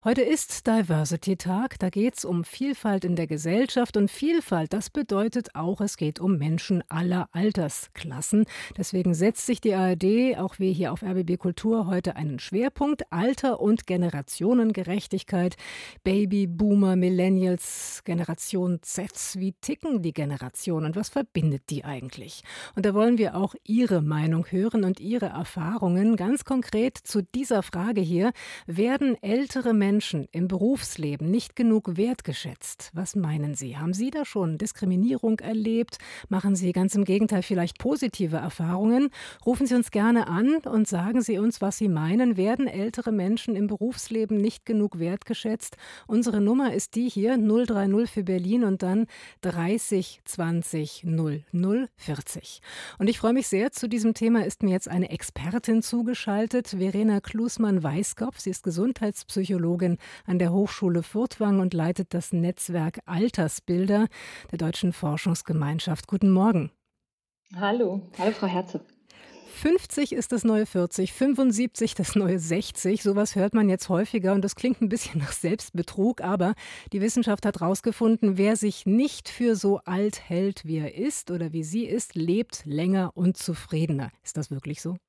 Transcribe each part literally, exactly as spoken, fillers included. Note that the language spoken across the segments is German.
Heute ist Diversity-Tag. Da geht es um Vielfalt in der Gesellschaft. Und Vielfalt, das bedeutet auch, es geht um Menschen aller Altersklassen. Deswegen setzt sich die A R D, auch wir hier auf R B B Kultur, heute einen Schwerpunkt: Alter- und Generationengerechtigkeit. Baby, Boomer, Millennials, Generation Z. Wie ticken die Generationen? Was verbindet die eigentlich? Und da wollen wir auch Ihre Meinung hören und Ihre Erfahrungen. Ganz konkret zu dieser Frage hier: Werden ältere Menschen im Berufsleben nicht genug wertgeschätzt? Was meinen Sie? Haben Sie da schon Diskriminierung erlebt? Machen Sie ganz im Gegenteil vielleicht positive Erfahrungen? Rufen Sie uns gerne an und sagen Sie uns, was Sie meinen. Werden ältere Menschen im Berufsleben nicht genug wertgeschätzt? Unsere Nummer ist die hier, null drei null für Berlin und dann dreißig zwanzig null null vierzig. Und ich freue mich sehr, zu diesem Thema ist mir jetzt eine Expertin zugeschaltet, Verena Klusmann-Weiskopf. Sie ist Gesundheitspsychologin an der Hochschule Furtwangen und leitet das Netzwerk Altersbilder der Deutschen Forschungsgemeinschaft. Guten Morgen. Hallo, hallo Frau Herzog. fünfzig ist das neue vierzig, fünfundsiebzig das neue sechzig. Sowas hört man jetzt häufiger und das klingt ein bisschen nach Selbstbetrug, aber die Wissenschaft hat herausgefunden, wer sich nicht für so alt hält, wie er ist oder wie sie ist, lebt länger und zufriedener. Ist das wirklich so?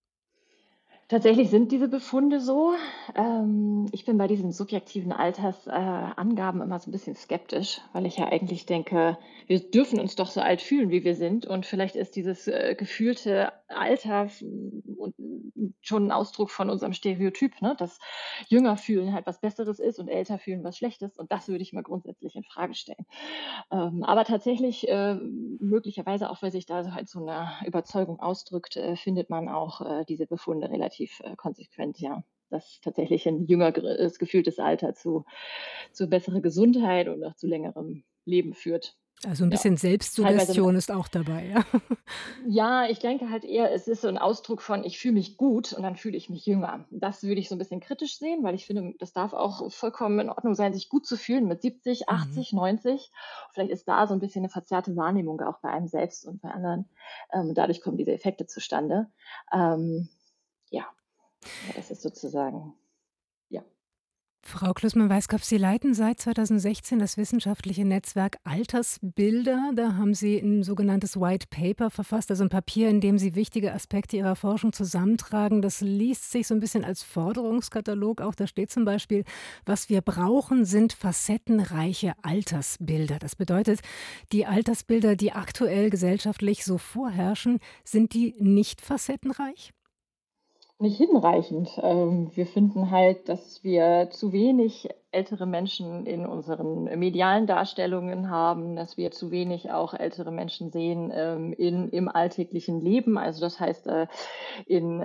Tatsächlich sind diese Befunde so. Ähm, ich bin bei diesen subjektiven Altersangaben äh, Angaben immer so ein bisschen skeptisch, weil ich ja eigentlich denke, wir dürfen uns doch so alt fühlen, wie wir sind. Und vielleicht ist dieses äh, gefühlte Alter f- und schon ein Ausdruck von unserem Stereotyp, ne? Dass jünger fühlen halt was Besseres ist und älter fühlen was Schlechtes. Und das würde ich mal grundsätzlich in Frage stellen. Ähm, aber tatsächlich, äh, möglicherweise auch, weil sich da so halt so eine Überzeugung ausdrückt, äh, findet man auch, äh, diese Befunde relativ, äh, konsequent, ja. Dass tatsächlich ein jüngeres gefühltes Alter zu zu besserer Gesundheit und auch zu längerem Leben führt. Also ein Ja, bisschen teilweise Selbstsuggestion ist auch dabei, ja. ja, ich denke halt eher, es ist so 'n Ausdruck von: „Ich fühle mich gut und dann fühle ich mich jünger.“ Das würde ich so 'n bisschen kritisch sehen, weil ich finde, das darf auch vollkommen in Ordnung sein, sich gut zu fühlen mit siebzig, Mhm. achtzig, neunzig. Vielleicht ist da so 'n bisschen 'ne verzerrte Wahrnehmung auch bei einem selbst und bei anderen. Ähm, dadurch kommen diese Effekte zustande. Ähm, ja, aber das ist sozusagen ja. Frau Klussmann-Weiskopf, Sie leiten seit zweitausendsechzehn das wissenschaftliche Netzwerk Altersbilder. Da haben Sie ein sogenanntes White Paper verfasst, also ein Papier, in dem Sie wichtige Aspekte Ihrer Forschung zusammentragen. Das liest sich so ein bisschen als Forderungskatalog auch. Da steht zum Beispiel: „Was wir brauchen, sind facettenreiche Altersbilder.“ Das bedeutet, die Altersbilder, die aktuell gesellschaftlich so vorherrschen, sind die nicht facettenreich? Nicht hinreichend. Ähm, wir finden halt, dass wir zu wenig ältere Menschen in unseren medialen Darstellungen haben, dass wir zu wenig auch ältere Menschen sehen, ähm, in im alltäglichen Leben. Also, das heißt, äh, in,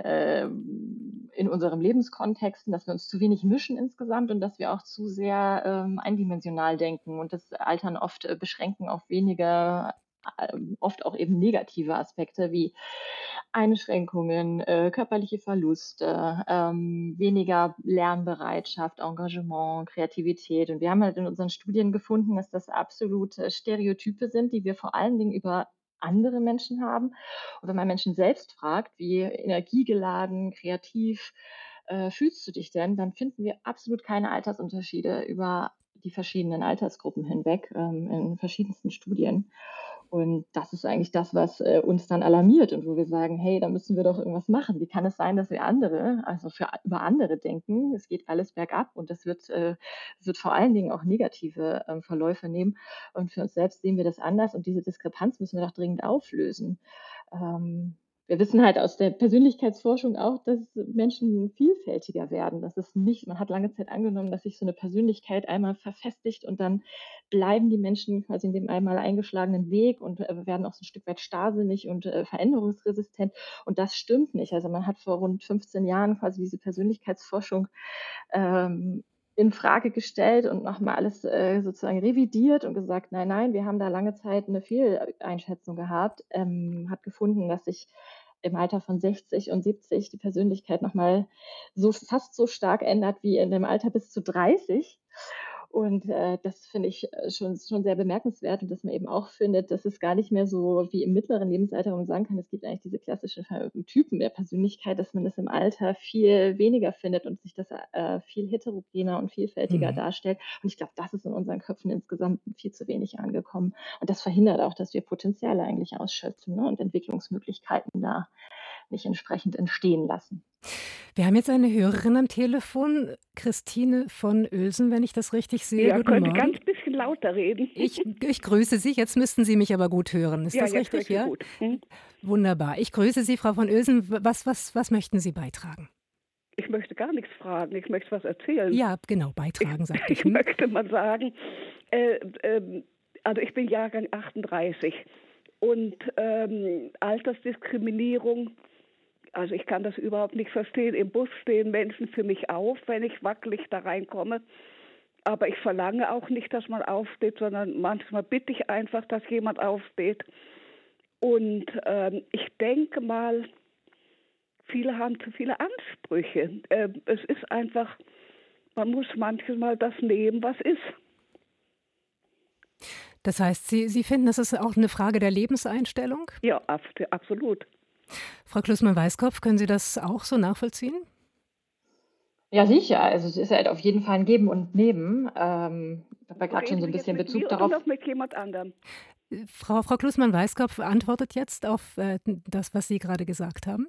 ähm in unserem Lebenskontexten, dass wir uns zu wenig mischen insgesamt und dass wir auch zu sehr, ähm, eindimensional denken und das Altern oft, äh, beschränken auf wenige, ähm, oft auch eben negative Aspekte wie Einschränkungen, äh, körperliche Verluste, ähm, weniger Lernbereitschaft, Engagement, Kreativität. Und wir haben halt in unseren Studien gefunden, dass das absolute Stereotype sind, die wir vor allen Dingen über andere Menschen haben. Und wenn man Menschen selbst fragt, wie energiegeladen, kreativ, äh, fühlst du dich denn, dann finden wir absolut keine Altersunterschiede über die verschiedenen Altersgruppen hinweg, ähm, in verschiedensten Studien. Und das ist eigentlich das, was, äh, uns dann alarmiert und wo wir sagen: „Hey, da müssen wir doch irgendwas machen. Wie kann es sein, dass wir andere also, für über andere denken, es geht alles bergab und das wird äh, es wird vor allen Dingen auch negative, ähm, Verläufe nehmen und für uns selbst sehen wir das anders und diese Diskrepanz müssen wir doch dringend auflösen.“ Ähm, Wir wissen halt aus der Persönlichkeitsforschung auch, dass Menschen vielfältiger werden. Das ist nicht man hat lange Zeit angenommen, dass sich so 'ne Persönlichkeit einmal verfestigt und dann bleiben die Menschen quasi in dem einmal eingeschlagenen Weg und, äh, werden auch so 'n Stück weit starrsinnig und, äh, veränderungsresistent. Und das stimmt nicht. Also, man hat vor rund fünfzehn Jahren quasi diese Persönlichkeitsforschung, ähm, in Frage gestellt und noch mal alles, äh, sozusagen revidiert und gesagt: „Nein, nein, wir haben da lange Zeit 'ne Fehleinschätzung gehabt.“ Ähm, hat gefunden, dass sich im Alter von sechzig und siebzig die Persönlichkeit noch mal so fast so stark ändert wie in dem Alter bis zu dreißig. Und, äh, das finde ich, äh, schon schon sehr bemerkenswert und dass man eben auch findet, dass es gar nicht mehr so wie im mittleren Lebensalter, wo man sagen kann, es gibt eigentlich diese klassischen Ver Typen der Persönlichkeit, dass man das im Alter viel weniger findet und sich das, äh, viel heterogener und vielfältiger Mhm. darstellt. Und ich glaube, das ist in unseren Köpfen insgesamt viel zu wenig angekommen. Und das verhindert auch, dass wir Potenziale eigentlich ausschöpfen, ne, und Entwicklungsmöglichkeiten da nicht entsprechend entstehen lassen. Wir haben jetzt eine Hörerin am Telefon, Christine von Oelsen, wenn ich das richtig sehe. Ja, Guten könnte Morgen. ganz bisschen lauter reden. Ich ich grüße Sie. Jetzt müssten Sie mich aber gut hören. Ist Ja, das jetzt höre richtig, ich Sie ja? gut. Mhm. Wunderbar. Ich grüße Sie, Frau von Oelsen. W was was was möchten Sie beitragen? Ich möchte gar nichts fragen, ich möchte was erzählen. Ja, genau, Ich beitragen, sagte ich. ich Hm? möchte mal sagen, äh, ähm, also ich bin Jahrgang achtunddreißig und, ähm, Altersdiskriminierung, also ich kann das überhaupt nicht verstehen. Im Bus stehen Menschen für mich auf, wenn ich wackelig da reinkomme, aber ich verlange auch nicht, dass man aufsteht, sondern manchmal bitte ich einfach, dass jemand aufsteht. Und, ähm, ich denke mal, viele haben zu viele Ansprüche. Äh, es ist einfach, man muss manchmal das nehmen, was ist. Das heißt, Sie Sie finden, das ist auch eine Frage der Lebenseinstellung? Ja, abs absolut. Frau Klussmann-Weißkopf, können Sie das auch so nachvollziehen? Ja, sicher. Also, es ist halt auf jeden Fall ein Geben und Nehmen. Ähm, ich habe ja grad schon Reden so Sie ein jetzt bisschen mit Bezug mir oder darauf. noch mit jemand anderem? Äh, Frau Frau Klussmann-Weißkopf antwortet jetzt auf, äh, das, was Sie gerade gesagt haben.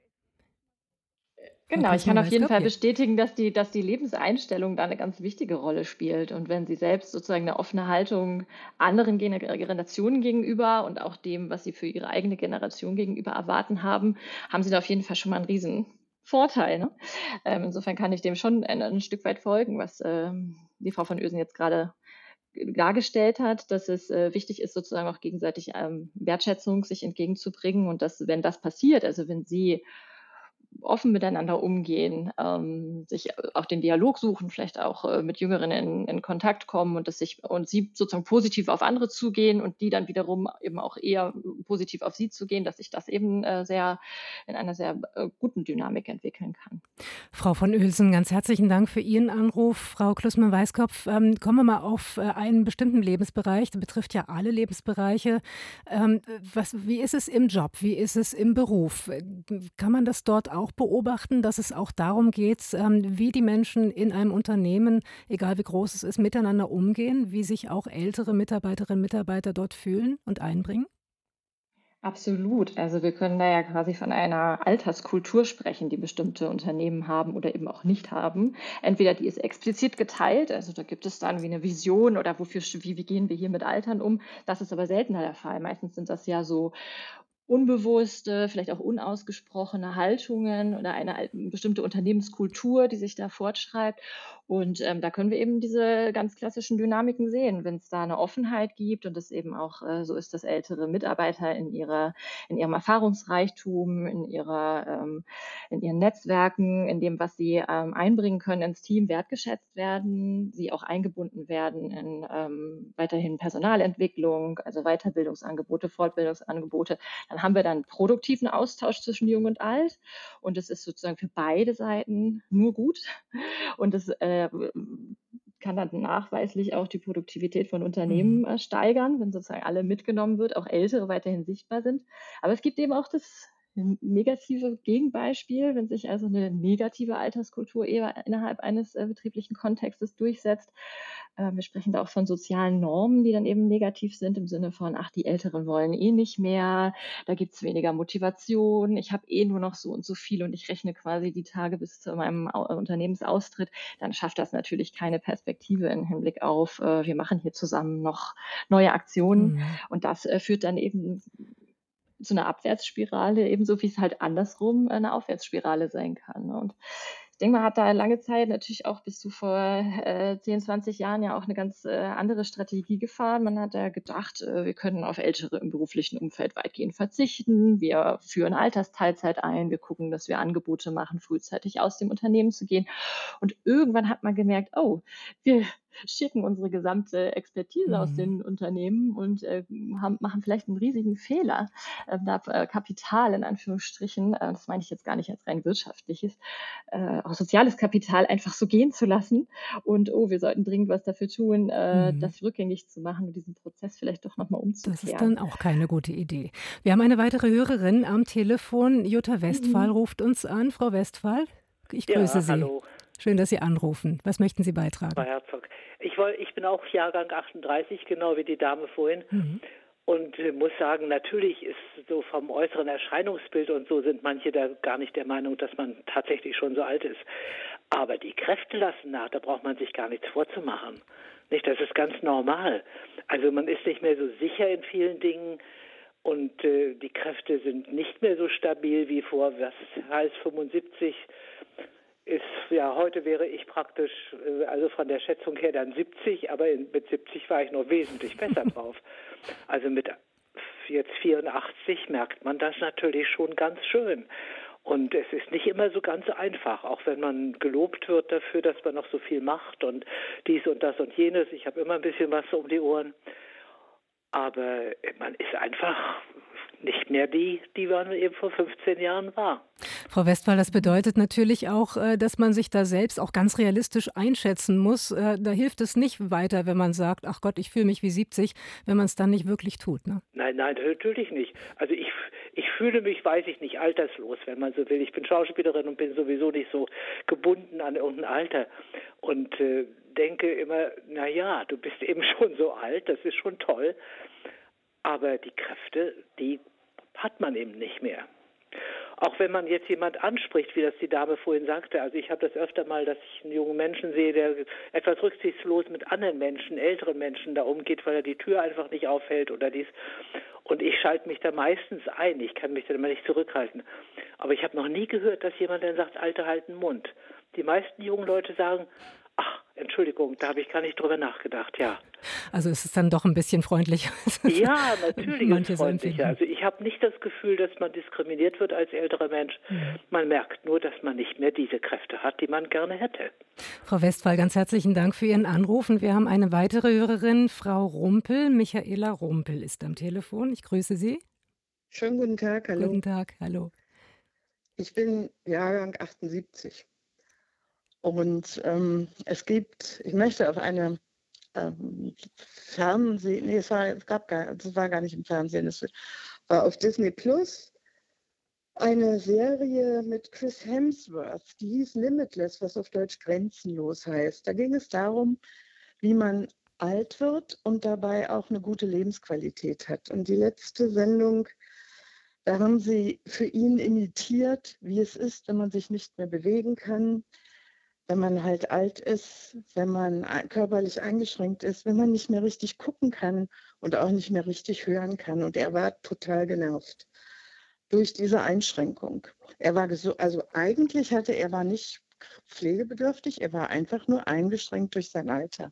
Frau Genau, ich kann auf jeden Klussmann-Weißkopf, Fall ja. bestätigen, dass die dass die Lebenseinstellung da 'ne ganz wichtige Rolle spielt. Und wenn sie selbst sozusagen 'ne offene Haltung anderen Gene Generationen gegenüber und auch dem, was sie für ihre eigene Generation gegenüber erwarten haben, haben sie da auf jeden Fall schon mal 'n Riesenvorteil, ne? Ähm, insofern kann ich dem schon ein 'n Stück weit folgen, was, ähm, die Frau von Ösen jetzt grade dargestellt hat, dass es, äh, wichtig ist, sozusagen auch gegenseitig, ähm, Wertschätzung sich entgegenzubringen und dass, wenn das passiert, also wenn sie offen miteinander umgehen, ähm, sich auch den Dialog suchen, vielleicht auch, äh, mit Jüngeren in in Kontakt kommen und dass sich und sie sozusagen positiv auf andere zugehen und die dann wiederum eben auch eher positiv auf sie zugehen, dass sich das eben, äh, sehr in einer sehr, äh, guten Dynamik entwickeln kann. Frau von Oelsen, ganz herzlichen Dank für Ihren Anruf. Frau Klussmann-Weißkopf, ähm, kommen wir mal auf, äh, einen bestimmten Lebensbereich. Der betrifft ja alle Lebensbereiche. Ähm, was wie ist es im Job? Wie ist es im Beruf? Äh, kann man das dort auch beobachten, dass es auch darum geht, ähm, wie die Menschen in einem Unternehmen, egal wie groß es ist, miteinander umgehen, wie sich auch ältere Mitarbeiterinnen und Mitarbeiter dort fühlen und einbringen? Absolut. Also, wir können da ja quasi von einer Alterskultur sprechen, die bestimmte Unternehmen haben oder eben auch nicht haben. Entweder die ist explizit geteilt, also da gibt es dann wie eine Vision oder wofür wie wie gehen wir hier mit Altern um? Das ist aber seltener der Fall. Meistens sind das ja so unbewusste, vielleicht auch unausgesprochene Haltungen oder eine al bestimmte Unternehmenskultur, die sich da fortschreibt. Und, ähm, da können wir eben diese ganz klassischen Dynamiken sehen, wenn es da eine Offenheit gibt und es eben auch, äh, so ist, dass ältere Mitarbeiter in ihrer in ihrem Erfahrungsreichtum, in ihrer ähm, in ihren Netzwerken, in dem, was sie, ähm, einbringen können ins Team, wertgeschätzt werden, sie auch eingebunden werden in, ähm, weiterhin Personalentwicklung, also Weiterbildungsangebote, Fortbildungsangebote. Dann haben wir dann produktiven Austausch zwischen Jung und Alt und es ist sozusagen für beide Seiten nur gut und es, äh, kann dann nachweislich auch die Produktivität von Mhm. Unternehmen, äh, steigern, wenn sozusagen alle mitgenommen wird, auch Ältere weiterhin sichtbar sind. Aber es gibt eben auch das negative Gegenbeispiel, wenn sich also eine negative Alterskultur eher innerhalb eines, äh, betrieblichen Kontextes durchsetzt. Ähm, wir sprechen da auch von sozialen Normen, die dann eben negativ sind im Sinne von: „Ach, die Älteren wollen eh nicht mehr, da gibt's weniger Motivation, ich habe eh nur noch so und so viel und ich rechne quasi die Tage bis zu meinem Au Unternehmensaustritt“, dann schafft das natürlich keine Perspektive im Hinblick auf, äh, wir machen hier zusammen noch neue Aktionen. Mhm. Und das, äh, führt dann eben zu 'ner Abwärtsspirale, ebenso wie es halt andersrum äh, 'ne Aufwärtsspirale sein kann, ne? Und ich denke, man hat da lange Zeit natürlich auch bis zu vor, äh, zehn, zwanzig Jahren ja auch 'ne ganz, äh, andere Strategie gefahren. Man hat da gedacht, äh, wir können auf Ältere im beruflichen Umfeld weitgehend verzichten. Wir führen Altersteilzeit ein. Wir gucken, dass wir Angebote machen, frühzeitig aus dem Unternehmen zu gehen. Und irgendwann hat man gemerkt: „Oh, wir schicken unsere gesamte Expertise aus Mhm. den Unternehmen und äh, haben, machen vielleicht einen riesigen Fehler, äh, da äh, Kapital in Anführungsstrichen, äh, das meine ich jetzt gar nicht als rein wirtschaftliches, äh, auch soziales Kapital einfach so gehen zu lassen. Und oh, wir sollten dringend was dafür tun, äh, Mhm. das rückgängig zu machen und diesen Prozess vielleicht doch nochmal Das ist umzukehren. dann auch keine gute Idee. Wir haben eine weitere Hörerin am Telefon. Jutta Westphal Mhm. ruft uns an. Frau Westphal, ich grüße Ja, Sie. hallo, Schön, dass Sie anrufen. Was möchten Sie Frau beitragen? Herzog. Ich, woll, ich bin auch Jahrgang achtunddreißig, genau wie die Dame vorhin. Mhm. Und äh, muss sagen, natürlich ist so vom äußeren Erscheinungsbild und so sind manche da gar nicht der Meinung, dass man tatsächlich schon so alt ist. Aber die Kräfte lassen nach, da braucht man sich gar nichts vorzumachen. Nicht, das ist ganz normal. Also man ist nicht mehr so sicher in vielen Dingen und äh, die Kräfte sind nicht mehr so stabil wie vor, was heißt fünfundsiebzig. Ist, ja, heute wäre ich praktisch, äh, also von der Schätzung her dann siebzig, aber in, mit siebzig war ich noch wesentlich besser drauf. Also mit jetzt vierundachtzig merkt man das natürlich schon ganz schön. Und es ist nicht immer so ganz einfach, auch wenn man gelobt wird dafür, dass man noch so viel macht und dies und das und jenes. Ich habe immer ein bisschen was um die Ohren. Aber man ist einfach nicht mehr die, die man eben vor fünfzehn Jahren war. Frau Westphal, das bedeutet natürlich auch, äh, dass man sich da selbst auch ganz realistisch einschätzen muss. Äh, Da hilft es nicht weiter, wenn man sagt, ach Gott, ich fühle mich wie siebzig, wenn man es dann nicht wirklich tut. Ne? Nein, nein, natürlich nicht. Also ich, ich fühle mich, weiß ich nicht, alterslos, wenn man so will. Ich bin Schauspielerin und bin sowieso nicht so gebunden an irgendein Alter. Und äh, denke immer, na ja, du bist eben schon so alt, das ist schon toll. Aber die Kräfte, die hat man eben nicht mehr. Auch wenn man jetzt jemand anspricht, wie das die Dame vorhin sagte, also ich habe das öfter mal, dass ich einen jungen Menschen sehe, der etwas rücksichtslos mit anderen Menschen, älteren Menschen da umgeht, weil er die Tür einfach nicht aufhält oder dies. Und ich schalte mich da meistens ein, ich kann mich da immer nicht zurückhalten. Aber ich habe noch nie gehört, dass jemand dann sagt, Alte halten Mund. Die meisten jungen Leute sagen, ach, Entschuldigung, da habe ich gar nicht drüber nachgedacht, ja. Also es ist dann doch ein bisschen freundlicher. Ja, natürlich ist Manche es so freundlicher. empfinden. Also ich habe nicht das Gefühl, dass man diskriminiert wird als älterer Mensch. Mhm. Man merkt nur, dass man nicht mehr diese Kräfte hat, die man gerne hätte. Frau Westphal, ganz herzlichen Dank für Ihren Anruf. Und wir haben eine weitere Hörerin, Frau Rumpel. Michaela Rumpel ist am Telefon. Ich grüße Sie. Schönen guten Tag, hallo. Guten Tag, hallo. Ich bin Jahrgang achtundsiebzig und ähm, es gibt, ich möchte auf eine ähm, Fernsehen, nee, es, war, es gab gar, es war gar nicht im Fernsehen, es war auf Disney Plus eine Serie mit Chris Hemsworth, die hieß Limitless, was auf Deutsch grenzenlos heißt. Da ging es darum, wie man alt wird und dabei auch eine gute Lebensqualität hat. Und die letzte Sendung, da haben sie für ihn imitiert, wie es ist, wenn man sich nicht mehr bewegen kann, wenn man halt alt ist, wenn man körperlich eingeschränkt ist, wenn man nicht mehr richtig gucken kann und auch nicht mehr richtig hören kann. Und er war total genervt durch diese Einschränkung. Er war gesu- also eigentlich hatte er war nicht pflegebedürftig, er war einfach nur eingeschränkt durch sein Alter.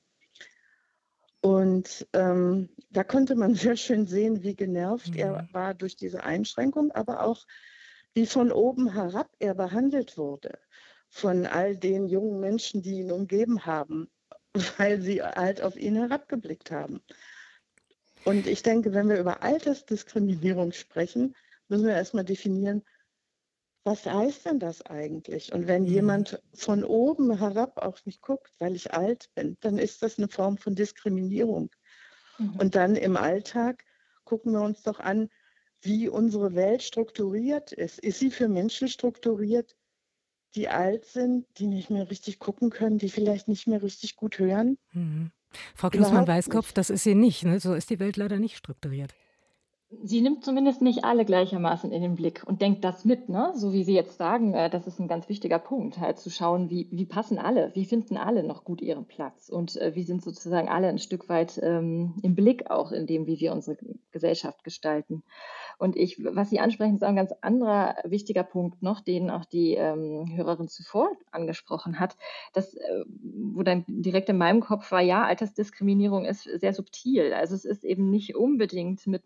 Und ähm, da konnte man sehr schön sehen, wie genervt Mhm. er war durch diese Einschränkung, aber auch wie von oben herab er behandelt wurde von all den jungen Menschen, die ihn umgeben haben, weil sie halt auf ihn herabgeblickt haben. Und ich denke, wenn wir über Altersdiskriminierung sprechen, müssen wir erstmal definieren, was heißt denn das eigentlich? Und wenn Mhm. jemand von oben herab auf mich guckt, weil ich alt bin, dann ist das eine Form von Diskriminierung. Mhm. Und dann im Alltag gucken wir uns doch an, wie unsere Welt strukturiert ist. Ist sie für Menschen strukturiert, die alt sind, die nicht mehr richtig gucken können, die vielleicht nicht mehr richtig gut hören? Mhm. Frau Überhaupt Klussmann-Weißkopf, nicht. das ist sie nicht. Ne? So ist die Welt leider nicht strukturiert. Sie nimmt zumindest nicht alle gleichermaßen in den Blick und denkt das mit, ne? So wie Sie jetzt sagen, äh, das ist ein ganz wichtiger Punkt, halt zu schauen, wie, wie passen alle, wie finden alle noch gut ihren Platz und äh, wie sind sozusagen alle ein Stück weit ähm, im Blick auch in dem, wie wir unsere Gesellschaft gestalten. Und ich, was Sie ansprechen, ist auch ein ganz anderer wichtiger Punkt noch, den auch die ähm, Hörerin zuvor angesprochen hat, das, äh, wo dann direkt in meinem Kopf war, ja, Altersdiskriminierung ist sehr subtil. Also es ist eben nicht unbedingt mit einer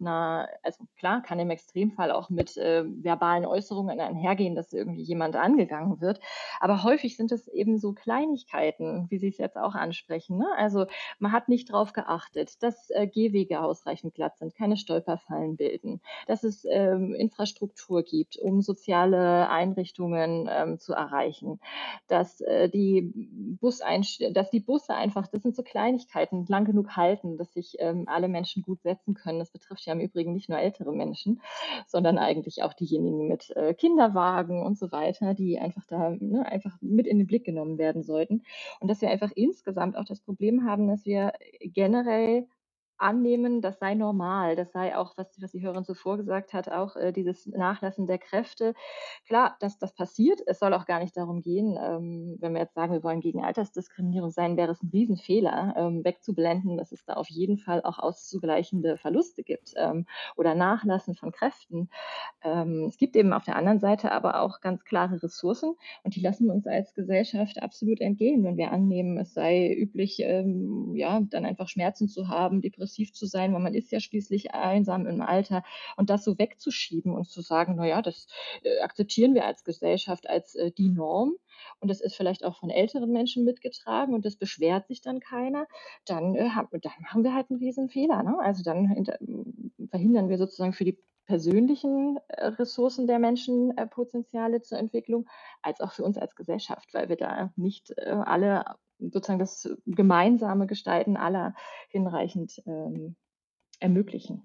also klar, kann im Extremfall auch mit äh, verbalen Äußerungen einhergehen, dass irgendwie jemand angegangen wird. Aber häufig sind es eben so Kleinigkeiten, wie Sie es jetzt auch ansprechen. Ne? Also man hat nicht darauf geachtet, dass äh, Gehwege ausreichend glatt sind, keine Stolperfallen bilden, dass es ähm, Infrastruktur gibt, um soziale Einrichtungen ähm, zu erreichen, dass, äh, die Buseinst dass die Busse einfach, das sind so Kleinigkeiten, lang genug halten, dass sich ähm, alle Menschen gut setzen können. Das betrifft ja im Übrigen nicht nur ältere Menschen, sondern eigentlich auch diejenigen mit äh, Kinderwagen und so weiter, die einfach da ne, einfach mit in den Blick genommen werden sollten. Und dass wir einfach insgesamt auch das Problem haben, dass wir generell annehmen, das sei normal. Das sei auch, was, was die Hörerin zuvor gesagt hat, auch äh, dieses Nachlassen der Kräfte. Klar, dass das passiert. Es soll auch gar nicht darum gehen, ähm, wenn wir jetzt sagen, wir wollen gegen Altersdiskriminierung sein, wäre es ein Riesenfehler, ähm, wegzublenden, dass es da auf jeden Fall auch auszugleichende Verluste gibt ähm, oder Nachlassen von Kräften. Ähm, es gibt eben auf der anderen Seite aber auch ganz klare Ressourcen und die lassen wir uns als Gesellschaft absolut entgehen, wenn wir annehmen, es sei üblich, ähm, ja, dann einfach Schmerzen zu haben, depressiv zu sein, weil man ist ja schließlich einsam im Alter und das so wegzuschieben und zu sagen, naja, das äh, akzeptieren wir als Gesellschaft als äh, die Norm und das ist vielleicht auch von älteren Menschen mitgetragen und das beschwert sich dann keiner, dann, äh, haben, dann machen wir halt einen riesen Fehler. Ne? Also dann hinter, verhindern wir sozusagen für die persönlichen äh, Ressourcen der Menschen äh, Potenziale zur Entwicklung, als auch für uns als Gesellschaft, weil wir da nicht äh, alle sozusagen das gemeinsame Gestalten aller hinreichend ähm, ermöglichen.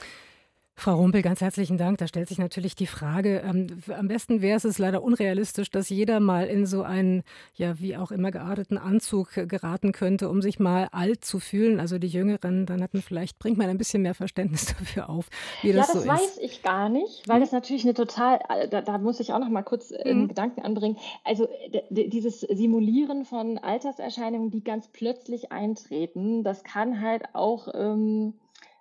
Frau Rumpel, ganz herzlichen Dank. Da stellt sich natürlich die Frage, ähm, am besten wäre es, es ist leider unrealistisch, dass jeder mal in so einen, ja, wie auch immer gearteten Anzug äh, geraten könnte, um sich mal alt zu fühlen. Also die Jüngeren, dann hatten vielleicht, bringt man ein bisschen mehr Verständnis dafür auf, wie Ja, das so das ist. weiß ich gar nicht, weil das natürlich eine total, äh, da, da muss ich auch noch mal kurz äh, einen Mhm. Gedanken anbringen. Also d- d- dieses Simulieren von Alterserscheinungen, die ganz plötzlich eintreten, das kann halt auch ähm,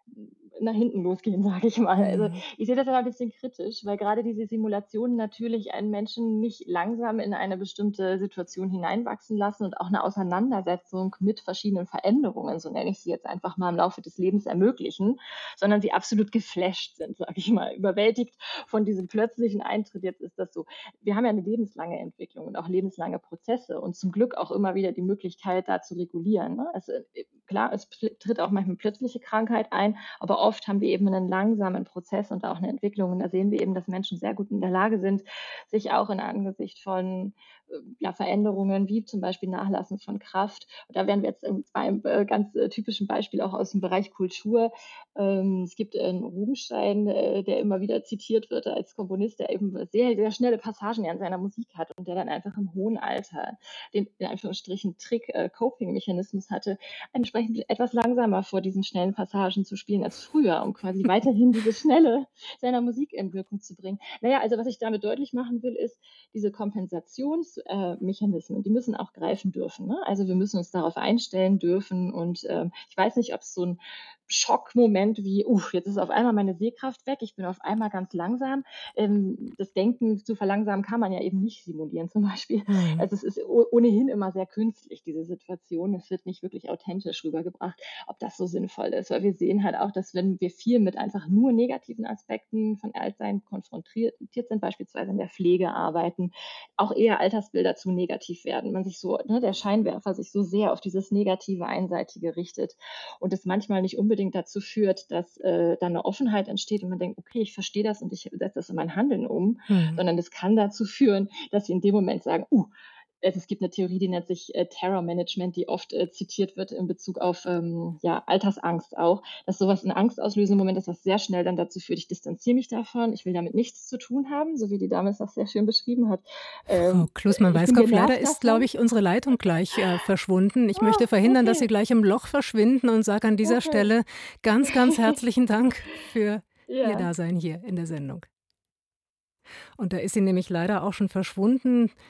nach hinten losgehen, sage ich mal. Also Mhm. ich sehe das aber ein bisschen kritisch, weil gerade diese Simulationen natürlich einen Menschen nicht langsam in eine bestimmte Situation hineinwachsen lassen und auch eine Auseinandersetzung mit verschiedenen Veränderungen, so nenne ich sie jetzt einfach mal, im Laufe des Lebens ermöglichen, sondern sie absolut geflasht sind, sage ich mal, überwältigt von diesem plötzlichen Eintritt. Jetzt ist das so. Wir haben ja eine lebenslange Entwicklung und auch lebenslange Prozesse und zum Glück auch immer wieder die Möglichkeit, da zu regulieren. Ne? Also, klar, es tritt auch manchmal plötzliche Krankheit ein, aber oft haben wir eben einen langsamen Prozess und auch eine Entwicklung. Und da sehen wir eben, dass Menschen sehr gut in der Lage sind, sich auch in Angesicht von äh, ja, Veränderungen wie zum Beispiel Nachlassen von Kraft. Und da wären wir jetzt bei einem äh, ganz äh, typischen Beispiel auch aus dem Bereich Kultur. Ähm, es gibt einen Rubinstein, äh, der immer wieder zitiert wird als Komponist, der eben sehr, sehr schnelle Passagen in seiner Musik hat und der dann einfach im hohen Alter den in Anführungsstrichen Trick-Coping-Mechanismus hatte, entsprechend etwas langsamer vor diesen schnellen Passagen zu spielen als früher, um quasi weiterhin diese Schnelle seiner Musik in Wirkung zu bringen. Naja, also was ich damit deutlich machen will, ist, diese Kompensationsmechanismen, die müssen auch greifen dürfen. Ne? Also wir müssen uns darauf einstellen dürfen und ähm, ich weiß nicht, ob es so ein Schockmoment wie, uff, jetzt ist auf einmal meine Sehkraft weg, ich bin auf einmal ganz langsam. Ähm, das Denken zu verlangsamen kann man ja eben nicht simulieren zum Beispiel. Mhm. Also es ist o- ohnehin immer sehr künstlich, diese Situation. Es wird nicht wirklich authentisch rübergebracht, ob das so sinnvoll ist. Weil wir sehen halt auch, dass wenn wir viel mit einfach nur negativen Aspekten von Altsein konfrontiert sind, beispielsweise in der Pflege arbeiten, auch eher Altersbilder zu negativ werden. Man sich so, ne, der Scheinwerfer sich so sehr auf dieses negative, einseitige richtet und es manchmal nicht unbedingt dazu führt, dass äh, dann eine Offenheit entsteht und man denkt, okay, ich verstehe das und ich setze das in mein Handeln um, Mhm. sondern das kann dazu führen, dass sie in dem Moment sagen, uh, es gibt eine Theorie, die nennt sich äh, Terror Management, die oft äh, zitiert wird in Bezug auf ähm, ja, Altersangst auch, dass sowas ein angstauslösender Moment ist, was sehr schnell dann dazu führt, ich distanziere mich davon, ich will damit nichts zu tun haben, so wie die Dame es auch sehr schön beschrieben hat. Frau Ähm, ich bin Klussmann-Weißkopf, leider genervt ist, glaube davon. ich, unsere Leitung gleich äh, verschwunden. Ich Ah, möchte verhindern, dass Sie okay, gleich im Loch verschwinden und sage an dieser okay. Stelle ganz, ganz herzlichen Dank für Ihr Ja. Dasein hier in der Sendung. Und da ist sie nämlich leider auch schon verschwunden.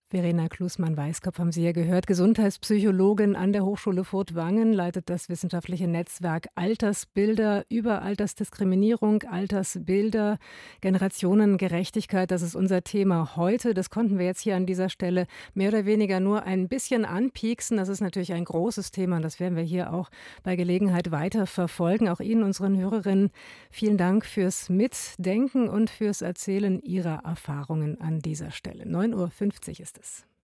Verena Klusmann-Weißkopf haben Sie ja gehört, Gesundheitspsychologin an der Hochschule Furtwangen, leitet das wissenschaftliche Netzwerk Altersbilder über Altersdiskriminierung, Altersbilder, Generationengerechtigkeit. Das ist unser Thema heute. Das konnten wir jetzt hier an dieser Stelle mehr oder weniger nur ein bisschen anpieksen. Das ist natürlich ein großes Thema und das werden wir hier auch bei Gelegenheit weiter verfolgen. Auch Ihnen, unseren Hörerinnen, vielen Dank fürs Mitdenken und fürs Erzählen Ihrer Erfahrungen an dieser Stelle. neun Uhr fünfzig ist es.